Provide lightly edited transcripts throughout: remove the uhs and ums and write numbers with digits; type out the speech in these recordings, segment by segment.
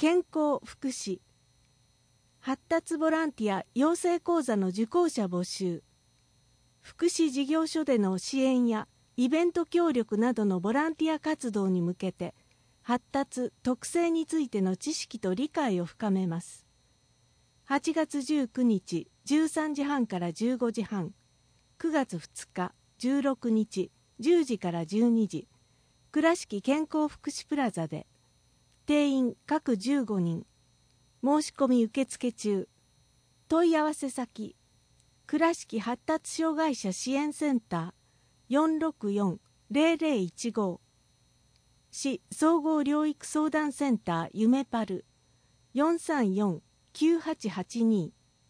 健康福祉、発達ボランティア養成講座の受講者募集、福祉事業所での支援やイベント協力などのボランティア活動に向けて発達・特性についての知識と理解を深めます。8月19日13時半から15時半、9月2日16日10時から12時、倉敷健康福祉プラザで、定員各15人、申し込み受付中。問い合わせ先、倉敷発達障害者支援センター 464-0015、市総合療育相談センターゆめパル 434-9882。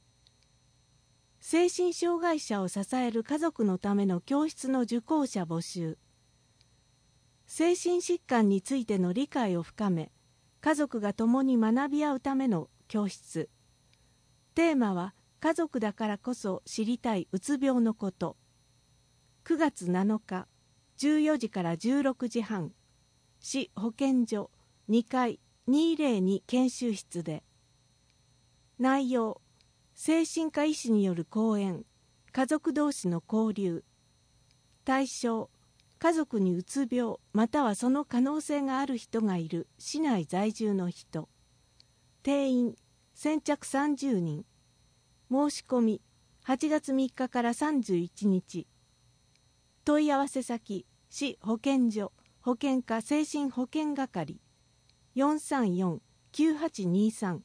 精神障害者を支える家族のための教室の受講者募集。精神疾患についての理解を深め、家族が共に学び合うための教室。テーマは、家族だからこそ知りたいうつ病のこと。9月7日、14時から16時半、市保健所2階202研修室で。内容、精神科医師による講演、家族同士の交流。対象、家族にうつ病またはその可能性がある人がいる市内在住の人。定員先着30人。申し込み8月3日から31日。問い合わせ先、市保健所保健課精神保健係 434-9823。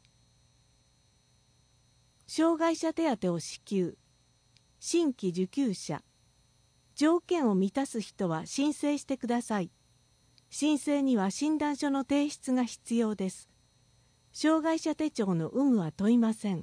障害者手当を支給。新規受給者。条件を満たす人は申請してください。申請には診断書の提出が必要です。障害者手帳の有無は問いません。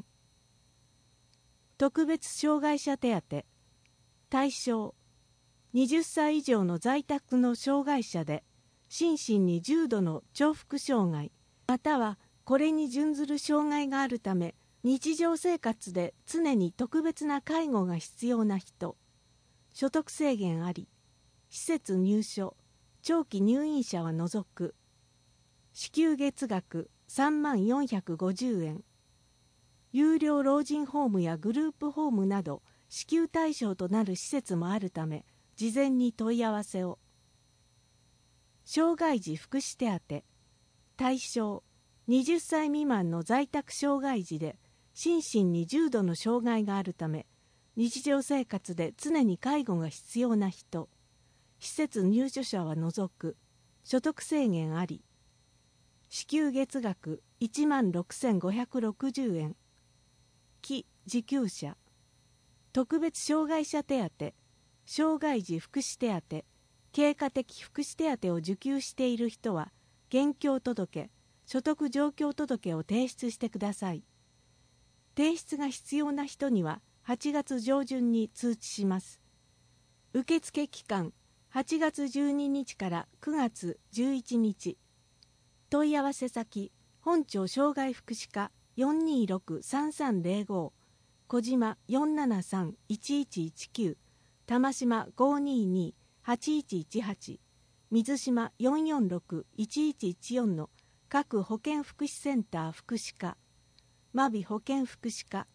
特別障害者手当。対象、20歳以上の在宅の障害者で、心身に重度の重複障害、またはこれに準ずる障害があるため、日常生活で常に特別な介護が必要な人。所得制限あり。施設入所、長期入院者は除く。支給月額3450円。有料老人ホームやグループホームなど支給対象となる施設もあるため、事前に問い合わせを。障害児福祉手当。対象、20歳未満の在宅障害児で、心身に重度の障害があるため、日常生活で常に介護が必要な人。施設入所者は除く。所得制限あり。支給月額16,560円。期受給者。特別障害者手当、障害児福祉手当、経過的福祉手当を受給している人は、現況届、所得状況届を提出してください。提出が必要な人には8月上旬に通知します。受付期間8月12日から9月11日。問い合わせ先、本庁障害福祉課 426-3305、小島 473-1119、玉島 522-8118、水島 446-1114の各保健福祉センター福祉課、真備保健福祉課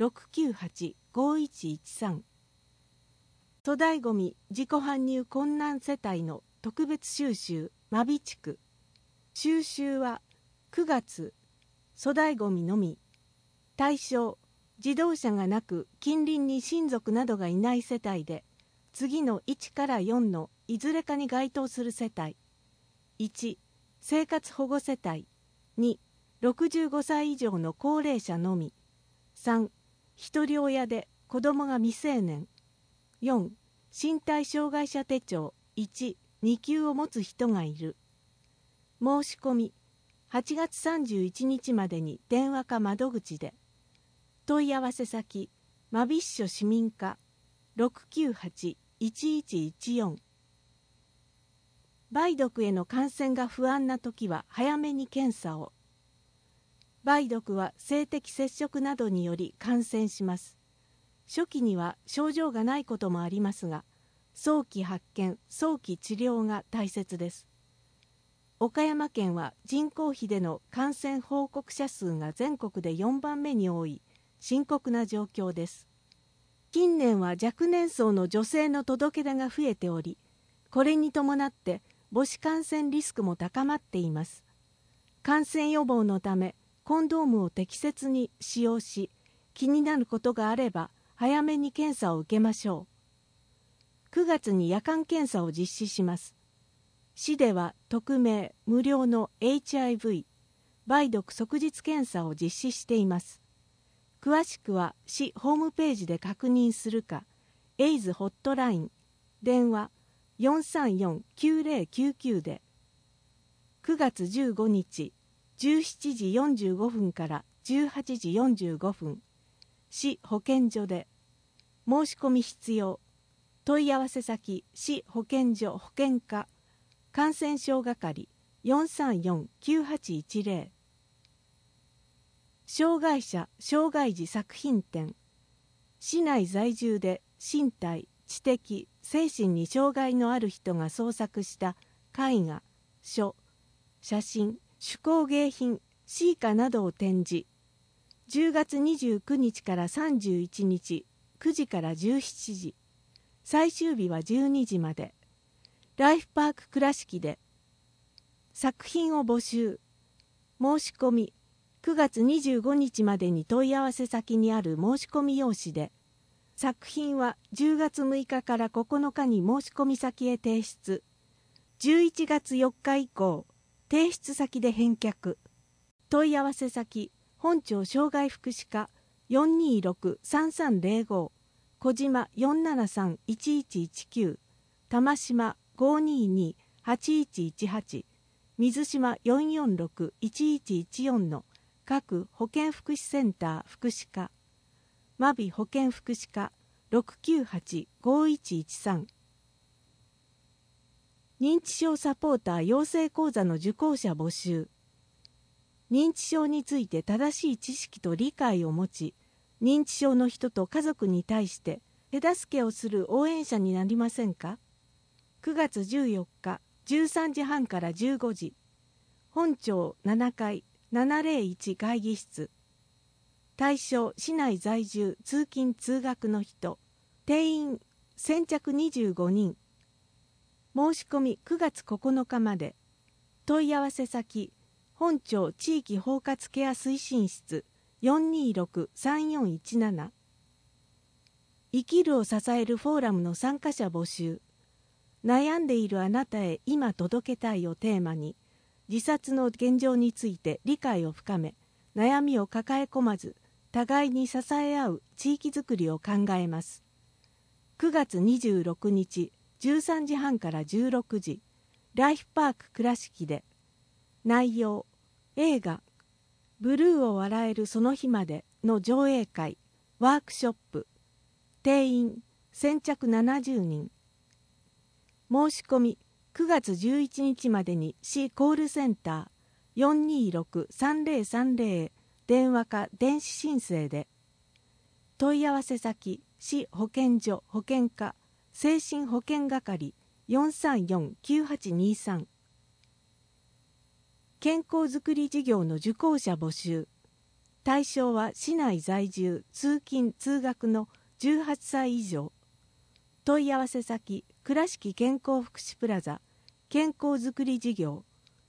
698-5113。粗大ごみ自己搬入困難世帯の特別収集真備地区。収集は9月、粗大ごみのみ。対象、自動車がなく近隣に親族などがいない世帯で、次の1から4のいずれかに該当する世帯。1、生活保護世帯。2、65歳以上の高齢者のみ。3、一人親で子供が未成年。4、身体障害者手帳1、2級を持つ人がいる。申し込み8月31日までに電話か窓口で。問い合わせ先、真備市署市民課 698-1114。梅毒への感染が不安なときは早めに検査を。梅毒は性的接触などにより感染します。初期には症状がないこともありますが、早期発見、早期治療が大切です。 岡山県は人口比での感染報告者数が全国で4番目に多い深刻な状況です。近年は若年層の女性の届け出が増えており、これに伴って母子感染リスクも高まっています。感染予防のためコンドームを適切に使用し、気になることがあれば早めに検査を受けましょう。9月に夜間検査を実施します。市では匿名・無料の HIV 梅毒即日検査を実施しています。詳しくは市ホームページで確認するか、エイズホットライン電話 434-9099 で、9月15日17時45分から18時45分、市保健所で。申し込み必要。問い合わせ先、市保健所保健課感染症係 434-9810。 障害者・障害児作品展。市内在住で身体・知的・精神に障害のある人が創作した絵画、書、写真、手工芸品、詩歌などを展示。10月29日から31日9時から17時、最終日は12時まで。ライフパーク倉敷で。作品を募集。申し込み9月25日までに問い合わせ先にある申し込み用紙で。作品は10月6日から9日に申し込み先へ提出。11月4日以降提出先で返却。問い合わせ先、本町障害福祉課 426-3305、 小島 473-1119、 玉島 522-8118、 水島 446-1114 の各保健福祉センター福祉課、真備保健福祉課 698-5113。 認知症サポーター養成講座の受講者募集。認知症について正しい知識と理解を持ち、認知症の人と家族に対して手助けをする応援者になりませんか。9月14日13時半から15時、本町7階701会議室。対象、市内在住通勤通学の人。定員先着25人。申し込み9月9日まで。問い合わせ先、本町地域包括ケア推進室 426-3417。 生きるを支えるフォーラムの参加者募集。悩んでいるあなたへ今届けたいをテーマに、自殺の現状について理解を深め、悩みを抱え込まず互いに支え合う地域づくりを考えます。9月26日13時半から16時、ライフパーク倉敷で。内容、映画ブルーを笑えるその日までの上映会、ワークショップ。定員先着70人。申し込み9月11日までに市コールセンター 426-3030 電話か電子申請で。問い合わせ先、市保健所保健課精神保健係 434-9823。健康づくり事業の受講者募集。対象は市内在住通勤通学の18歳以上。問い合わせ先、倉敷健康福祉プラザ健康づくり事業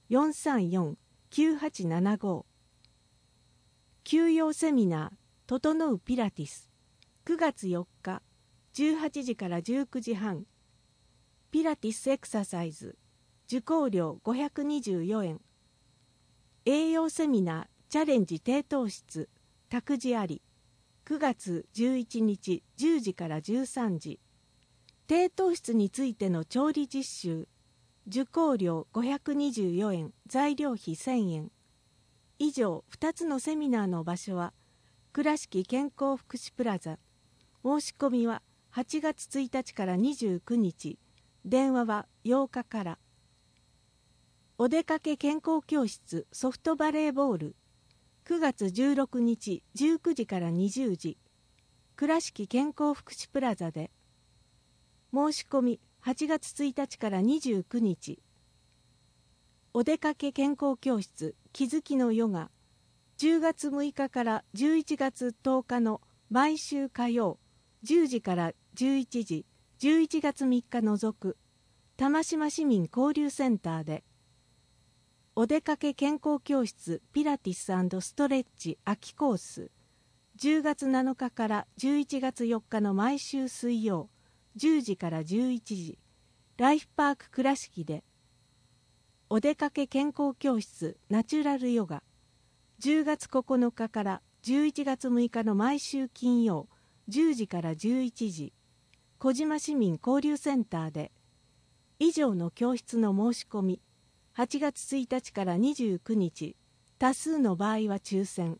434-9875。 休養セミナー整うピラティス。9月4日18時から19時半。ピラティスエクササイズ。受講料524円。栄養セミナーチャレンジ低糖質託児あり。9月11日10時から13時。低糖質についての調理実習。受講料524円、材料費1000円。以上2つのセミナーの場所は倉敷健康福祉プラザ。申し込みは8月1日から29日。電話は8日から。お出かけ健康教室ソフトバレーボール。9月16日19時から20時。倉敷健康福祉プラザで。申し込み8月1日から29日。 お出かけ健康教室気づきのヨガ、10月6日から11月10日の毎週火曜10時から11時、11月3日除く玉島市民交流センターで、お出かけ健康教室ピラティス&ストレッチ秋コース、10月7日から11月4日の毎週水曜10時から11時、ライフパーク倉敷で、お出かけ健康教室ナチュラルヨガ、10月9日から11月6日の毎週金曜10時から11時、小島市民交流センターで、以上の教室の申し込み、8月1日から29日、多数の場合は抽選。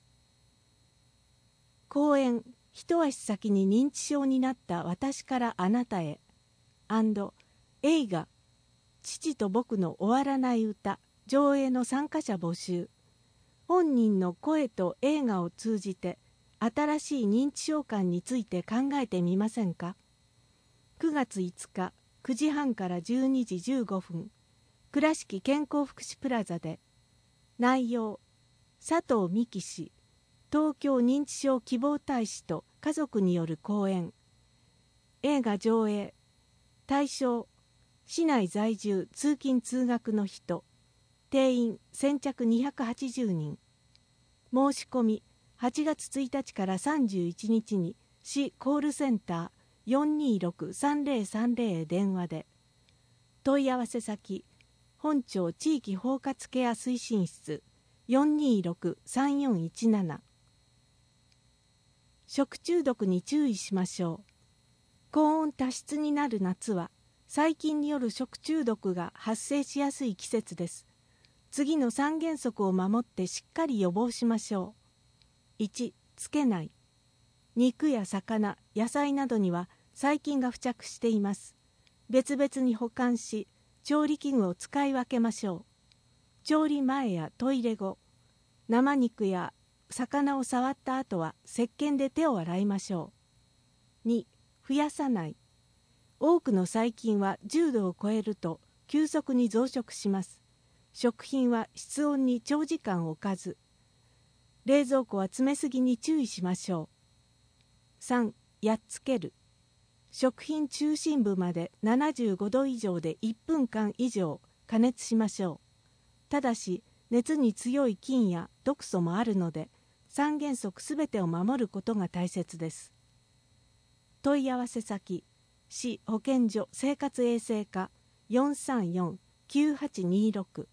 講演、一足先に認知症になった私からあなたへ&映画、父と僕の終わらない歌、上映の参加者募集。本人の声と映画を通じて、新しい認知症観について考えてみませんか。9月5日、9時半から12時15分、倉敷健康福祉プラザで。内容、佐藤美希氏、東京認知症希望大使と家族による講演。映画上映。対象、市内在住通勤通学の人。定員先着280人。申し込み8月1日から31日に市コールセンター 426-3030 へ電話で。問い合わせ先、本庁地域包括ケア推進室 426-3417。食中毒に注意しましょう。高温多湿になる夏は細菌による食中毒が発生しやすい季節です。次の3原則を守ってしっかり予防しましょう。1、つけない。肉や魚、野菜などには細菌が付着しています。別々に保管し、調理器具を使い分けましょう。調理前やトイレ後、生肉や魚を触った後は石鹸で手を洗いましょう。2、増やさない。多くの細菌は10度を超えると急速に増殖します。食品は室温に長時間置かず、冷蔵庫は詰めすぎに注意しましょう。3、やっつける。食品中心部まで75度以上で1分間以上加熱しましょう。ただし熱に強い菌や毒素もあるので、3原則すべてを守ることが大切です。問い合わせ先、市保健所生活衛生課 434-9826。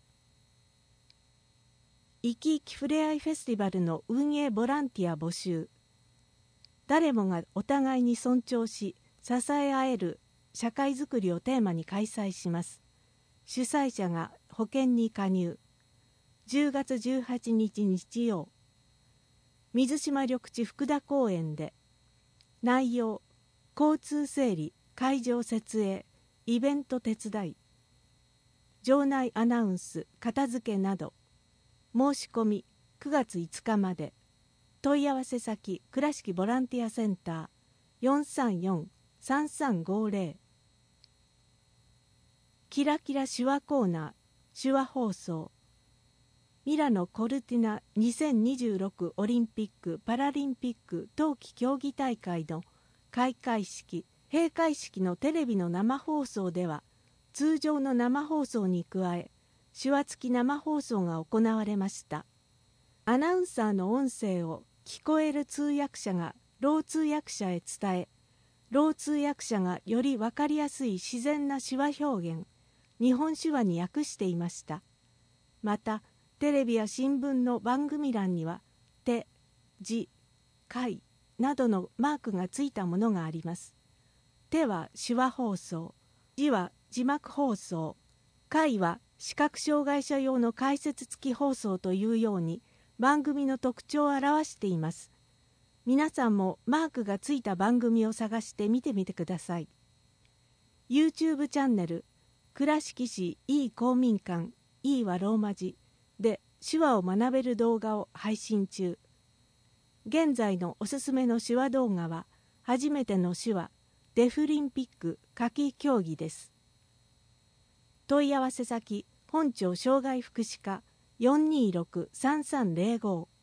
いきいきふれあいフェスティバルの運営ボランティア募集。誰もがお互いに尊重し支え合える社会づくりをテーマに開催します。主催者が保険に加入。10月18日日曜、水島緑地福田公園で。内容、交通整理、会場設営、イベント手伝い、場内アナウンス、片付けなど。申し込み9月5日まで。問い合わせ先、倉敷ボランティアセンター 434-3350。 キラキラ手話コーナー、手話放送。ミラノ・コルティナ2026オリンピック・パラリンピック冬季競技大会の開会式・閉会式のテレビの生放送では、通常の生放送に加え手話付き生放送が行われました。アナウンサーの音声を聞こえる通訳者がろう通訳者へ伝え、ろう通訳者がより分かりやすい自然な手話表現、日本手話に訳していました。またテレビや新聞の番組欄には手、字、会などのマークがついたものがあります。手は手話放送、字は字幕放送、会は視覚障害者用の解説付き放送というように番組の特徴を表しています。皆さんもマークがついた番組を探して見てみてください。 YouTube チャンネル倉敷市いい公民館、いいはローマ字で手話を学べる動画を配信中。現在のおすすめの手話動画は、初めての手話デフリンピック夏季競技です。問い合わせ先、 本庁障害福祉課 426-3305